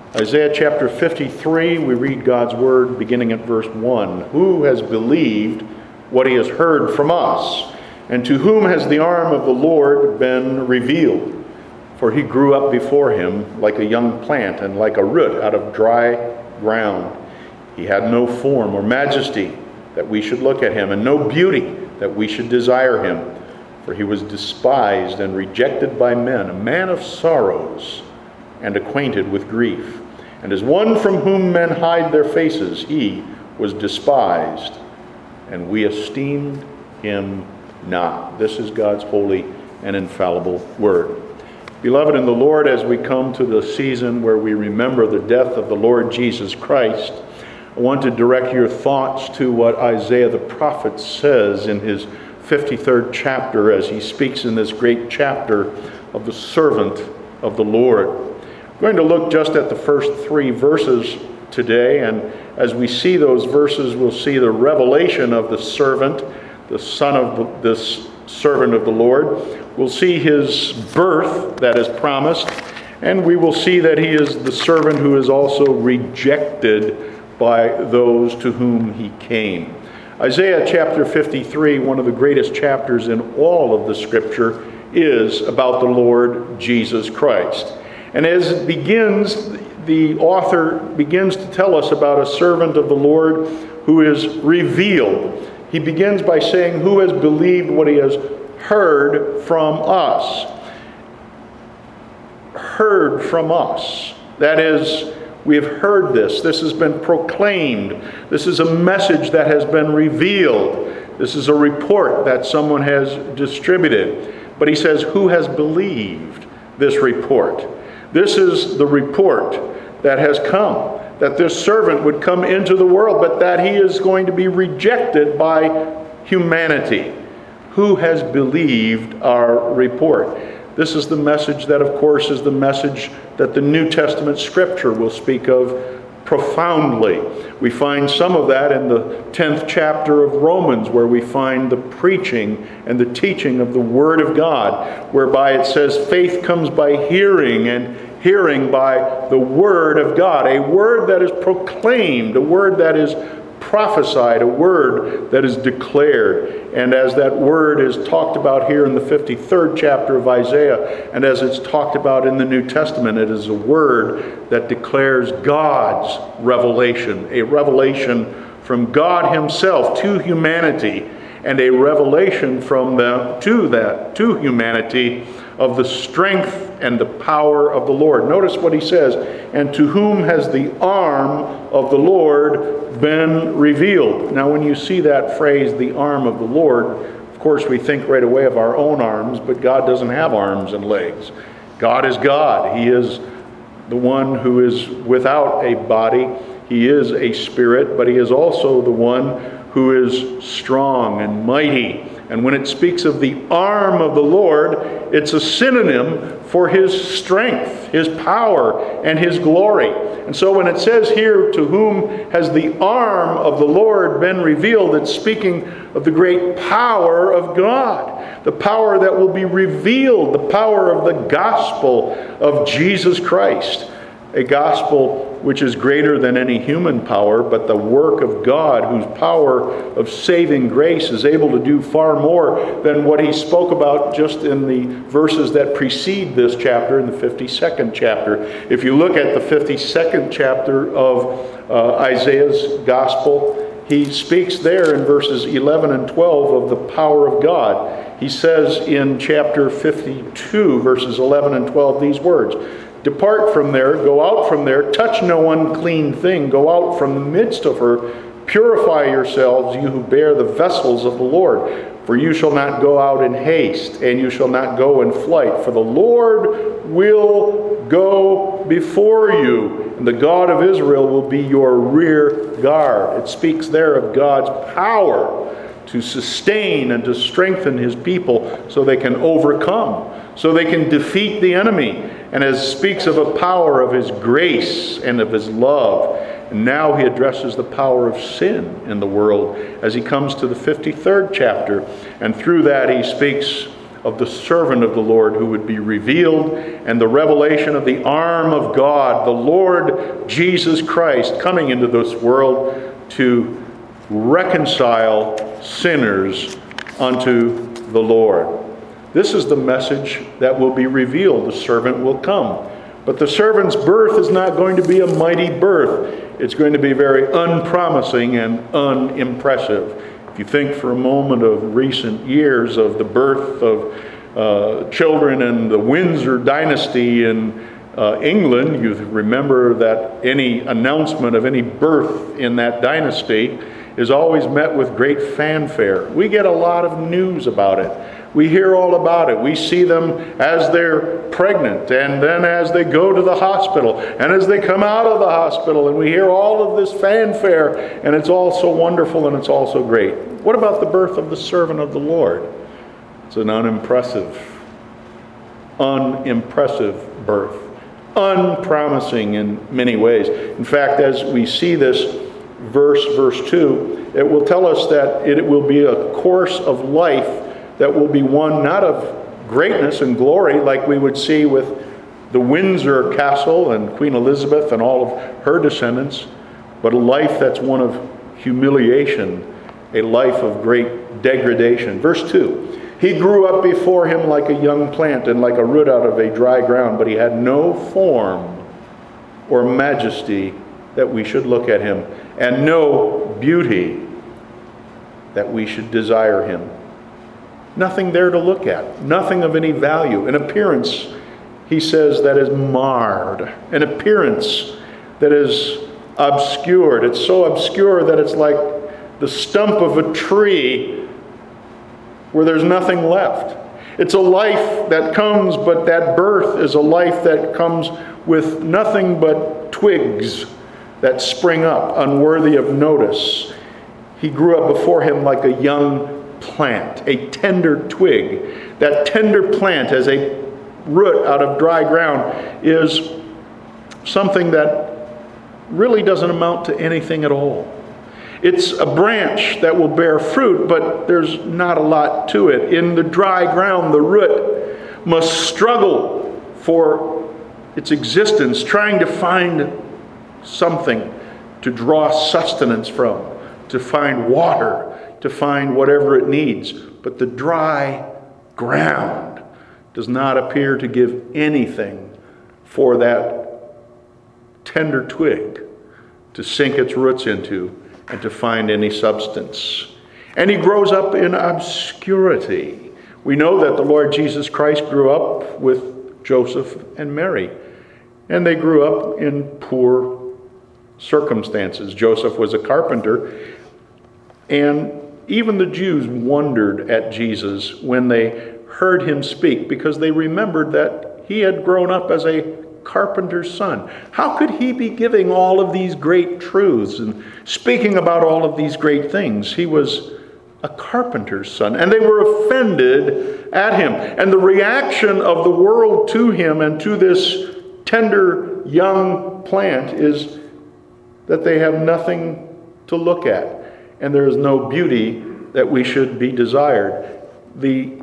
Isaiah chapter 53, we read God's word beginning at verse 1. Who has believed what he has heard from us? And to whom has the arm of the Lord been revealed? For he grew up before him like a young plant and like a root out of dry ground. He had no form or majesty that we should look at him, and no beauty that we should desire him. For he was despised and rejected by men, a man of sorrows and acquainted with grief. And as one from whom men hide their faces, he was despised, and we esteemed him not. This is God's holy and infallible word. Beloved in the Lord, as we come to the season where we remember the death of the Lord Jesus Christ, I want to direct your thoughts to what Isaiah the prophet says in his 53rd chapter as he speaks in this great chapter of the servant of the Lord. We're going to look just at the first 3 verses today, and as we see those verses, we'll see the revelation of the servant, the son of this servant of the Lord. We'll see his birth that is promised, and we will see that he is the servant who is also rejected by those to whom he came. Isaiah chapter 53, one of the greatest chapters in all of the scripture, is about the Lord Jesus Christ. And as it begins, the author begins to tell us about a servant of the Lord who is revealed. He begins by saying, who has believed what he has heard from us? Heard from us. That is, we have heard this. This has been proclaimed. This is a message that has been revealed. This is a report that someone has distributed. But he says, who has believed this report? This is the report that has come, that this servant would come into the world, but that he is going to be rejected by humanity. Who has believed our report? This is the message that, of course, is the message that the New Testament scripture will speak of profoundly. We find some of that in the 10th chapter of Romans, where we find the preaching and the teaching of the Word of God, whereby it says faith comes by hearing, and hearing by the Word of God. A word that is proclaimed, a word that is prophesied, a word that is declared. And as that word is talked about here in the 53rd chapter of Isaiah, and as it's talked about in the New Testament, it is a word that declares God's revelation, a revelation from God himself to humanity, and a revelation from them to humanity of the strength and the power of the Lord. Notice what he says, and to whom has the arm of the Lord been revealed? Now, when you see that phrase, the arm of the Lord, of course we think right away of our own arms, but God doesn't have arms and legs. God is God. He is the one who is without a body. He is a spirit, but he is also the one who is strong and mighty. And when it speaks of the arm of the Lord, it's a synonym for his strength, his power, and his glory. And so when it says here, to whom has the arm of the Lord been revealed, it's speaking of the great power of God, the power that will be revealed, the power of the gospel of Jesus Christ, a gospel which is greater than any human power, but the work of God, whose power of saving grace is able to do far more than what he spoke about just in the verses that precede this chapter, in the 52nd chapter. If you look at the 52nd chapter of Isaiah's gospel, he speaks there in verses 11 and 12 of the power of God. He says in chapter 52, verses 11 and 12, these words, "Depart from there, go out from there, touch no unclean thing, go out from the midst of her, purify yourselves, you who bear the vessels of the Lord. For you shall not go out in haste, and you shall not go in flight, for the Lord will go before you, and the God of Israel will be your rear guard." It speaks there of God's power to sustain and to strengthen his people so they can overcome, so they can defeat the enemy. And as speaks of a power of his grace and of his love. And now he addresses the power of sin in the world as he comes to the 53rd chapter. And through that he speaks of the servant of the Lord who would be revealed, and the revelation of the arm of God, the Lord Jesus Christ, coming into this world to reconcile sinners unto the Lord. This is the message that will be revealed. The servant will come. But the servant's birth is not going to be a mighty birth. It's going to be very unpromising and unimpressive. If you think for a moment of recent years of the birth of children in the Windsor dynasty in England, you remember that any announcement of any birth in that dynasty is always met with great fanfare. We get a lot of news about it. We hear all about it. We see them as they're pregnant, and then as they go to the hospital, and as they come out of the hospital, and we hear all of this fanfare, and it's all so wonderful and it's all so great. What about the birth of the servant of the Lord? It's an unimpressive birth. Unpromising in many ways. In fact, as we see this verse 2, it will tell us that it will be a course of life that will be one not of greatness and glory like we would see with the Windsor Castle and Queen Elizabeth and all of her descendants, but a life that's one of humiliation, a life of great degradation. Verse 2, he grew up before him like a young plant and like a root out of a dry ground, but he had no form or majesty that we should look at him, and no beauty that we should desire him. Nothing there to look at, nothing of any value. An appearance, he says, that is marred, an appearance that is obscured. It's so obscure that it's like the stump of a tree where there's nothing left. It's a life that comes, but that birth is a life that comes with nothing but twigs that spring up, unworthy of notice. He grew up before him like a young plant, a tender twig. That tender plant as a root out of dry ground is something that really doesn't amount to anything at all. It's a branch that will bear fruit, but there's not a lot to it. In the dry ground, the root must struggle for its existence, trying to find something to draw sustenance from, to find water, to find whatever it needs. But the dry ground does not appear to give anything for that tender twig to sink its roots into and to find any substance. And he grows up in obscurity. We know that the Lord Jesus Christ grew up with Joseph and Mary, and they grew up in poor circumstances. Joseph was a carpenter, and even the Jews wondered at Jesus when they heard him speak, because they remembered that he had grown up as a carpenter's son. How could he be giving all of these great truths and speaking about all of these great things? He was a carpenter's son, and they were offended at him. And the reaction of the world to him and to this tender young plant is that they have nothing to look at, and there is no beauty that we should be desired. The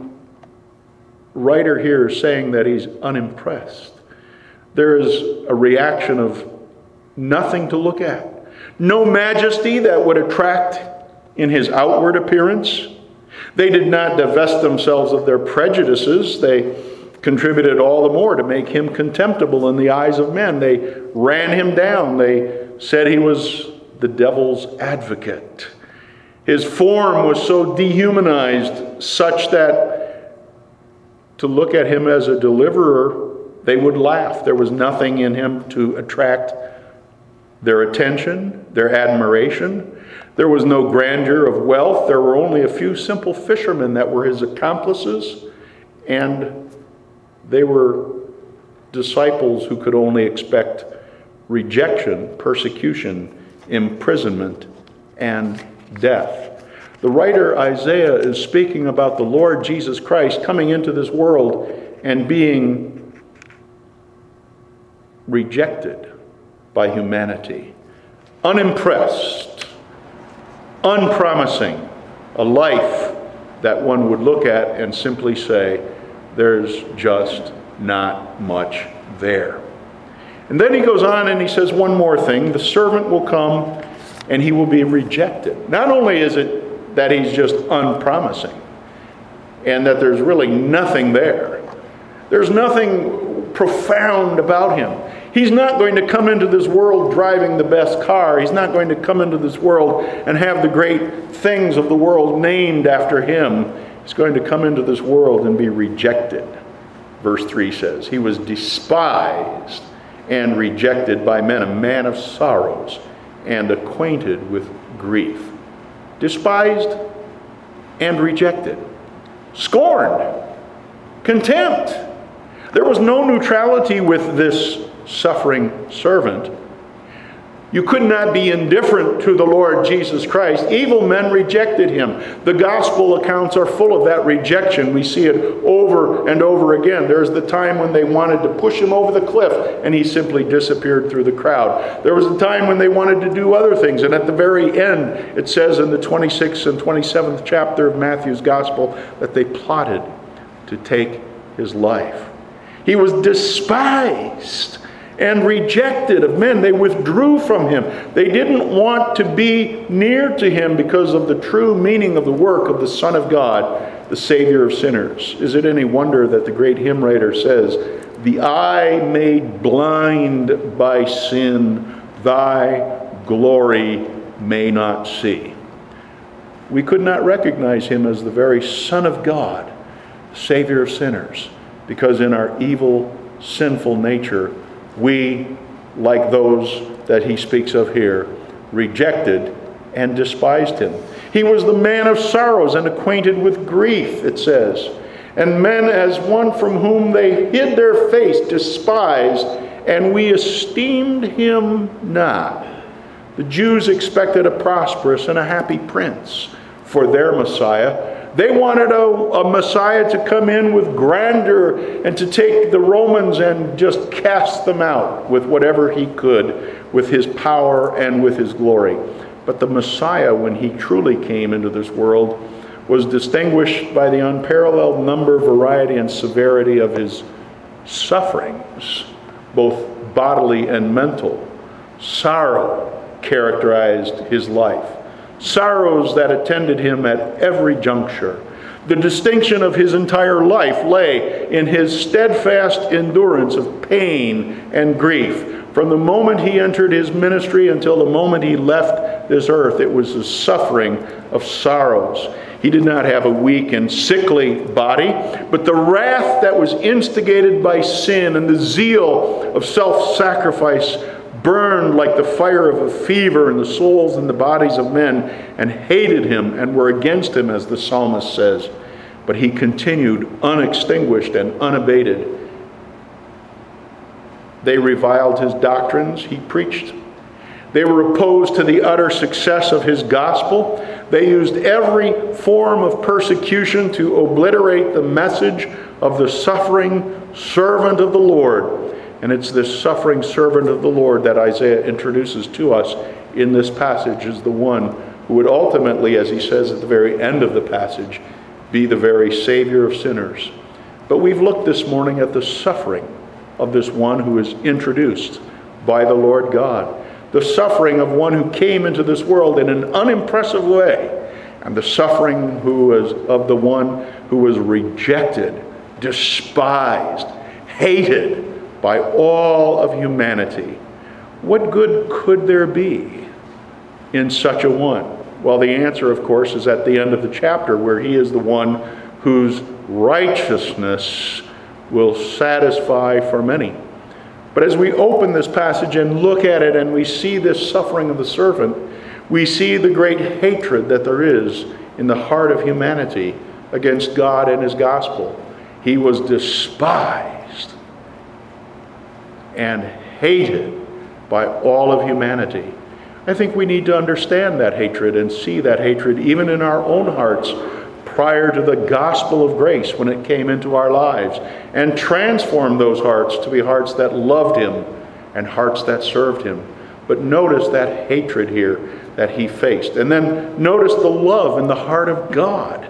writer here is saying that he's unimpressed. There is a reaction of nothing to look at. No majesty that would attract in his outward appearance. They did not divest themselves of their prejudices. They contributed all the more to make him contemptible in the eyes of men. They ran him down. They said he was the devil's advocate. His form was so dehumanized, such that to look at him as a deliverer, they would laugh. There was nothing in him to attract their attention, their admiration. There was no grandeur of wealth. There were only a few simple fishermen that were his accomplices, and they were disciples who could only expect rejection, persecution, imprisonment, and death. The writer Isaiah is speaking about the Lord Jesus Christ coming into this world and being rejected by humanity, unimpressed, unpromising, a life that one would look at and simply say, there's just not much there. And then he goes on and he says one more thing. The servant will come and he will be rejected. Not only is it that he's just unpromising and that there's really nothing there. There's nothing profound about him. He's not going to come into this world driving the best car. He's not going to come into this world and have the great things of the world named after him. He's going to come into this world and be rejected. Verse 3 says, he was despised and rejected by men, a man of sorrows and acquainted with grief. Despised and rejected. Scorned. Contempt. There was no neutrality with this suffering servant. You could not be indifferent to the Lord Jesus Christ. Evil men rejected him. The gospel accounts are full of that rejection. We see it over and over again. There's the time when they wanted to push him over the cliff and he simply disappeared through the crowd. There was a time when they wanted to do other things, and at the very end it says in the 26th and 27th chapter of Matthew's gospel that they plotted to take his life. He was despised and rejected of men. They withdrew from him. They didn't want to be near to him because of the true meaning of the work of the Son of God, the Savior of sinners. Is it any wonder that the great hymn writer says, "The eye made blind by sin, thy glory may not see." We could not recognize him as the very Son of God, Savior of sinners, because in our evil, sinful nature, we, like those that he speaks of here, rejected and despised him. He was the man of sorrows and acquainted with grief, it says. And men as one from whom they hid their face despised, and we esteemed him not. The Jews expected a prosperous and a happy prince for their Messiah. They wanted a Messiah to come in with grandeur and to take the Romans and just cast them out with whatever he could, with his power and with his glory. But the Messiah, when he truly came into this world, was distinguished by the unparalleled number, variety, and severity of his sufferings, both bodily and mental. Sorrow characterized his life. Sorrows that attended him at every juncture. The distinction of his entire life lay in his steadfast endurance of pain and grief. From the moment he entered his ministry until the moment he left this earth, it was the suffering of sorrows. He did not have a weak and sickly body, but the wrath that was instigated by sin and the zeal of self-sacrifice burned like the fire of a fever in the souls and the bodies of men, and hated him and were against him, as the psalmist says. But he continued unextinguished and unabated. They reviled his doctrines he preached. They were opposed to the utter success of his gospel. They used every form of persecution to obliterate the message of the suffering servant of the Lord. And it's this suffering servant of the Lord that Isaiah introduces to us in this passage as the one who would ultimately, as he says at the very end of the passage, be the very Savior of sinners. But we've looked this morning at the suffering of this one who is introduced by the Lord God. The suffering of one who came into this world in an unimpressive way. And the suffering of the one who was rejected, despised, hated by all of humanity. What good could there be in such a one? Well, the answer, of course, is at the end of the chapter, where he is the one whose righteousness will satisfy for many. But as we open this passage and look at it and we see this suffering of the servant, we see the great hatred that there is in the heart of humanity against God and his gospel. He was despised and hated by all of humanity. I think we need to understand that hatred and see that hatred even in our own hearts prior to the gospel of grace when it came into our lives, and transform those hearts to be hearts that loved him and hearts that served him. But notice that hatred here that he faced. And then notice the love in the heart of God.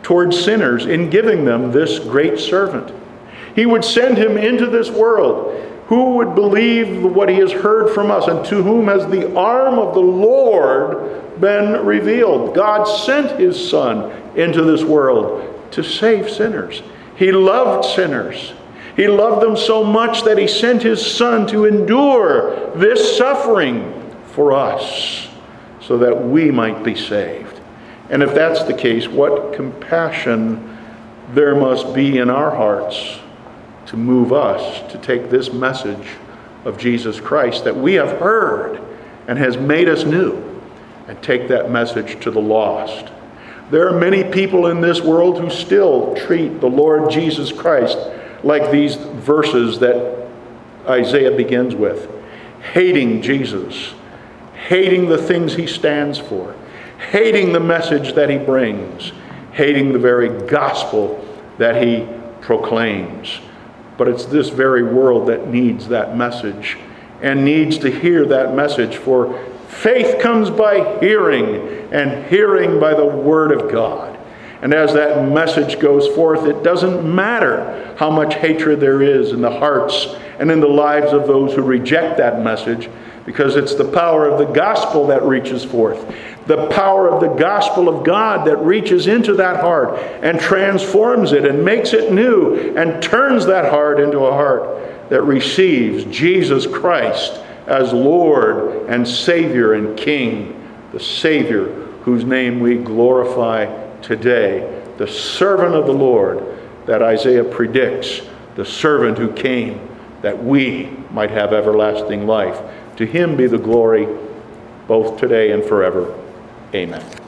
towards sinners in giving them this great servant. He would send him into this world. Who would believe what he has heard from us, and to whom has the arm of the Lord been revealed? God sent his Son into this world to save sinners. He loved sinners. He loved them so much that he sent his Son to endure this suffering for us so that we might be saved. And if that's the case, what compassion there must be in our hearts to move us to take this message of Jesus Christ that we have heard and has made us new, and take that message to the lost. There are many people in this world who still treat the Lord Jesus Christ like these verses that Isaiah begins with. Hating Jesus, hating the things he stands for, hating the message that he brings, hating the very gospel that he proclaims. But it's this very world that needs that message and needs to hear that message, for faith comes by hearing, and hearing by the Word of God. And as that message goes forth, it doesn't matter how much hatred there is in the hearts and in the lives of those who reject that message, because it's the power of the gospel that reaches forth. The power of the gospel of God that reaches into that heart and transforms it and makes it new and turns that heart into a heart that receives Jesus Christ as Lord and Savior and King, the Savior whose name we glorify today, the servant of the Lord that Isaiah predicts, the servant who came that we might have everlasting life. To him be the glory both today and forever. Amen.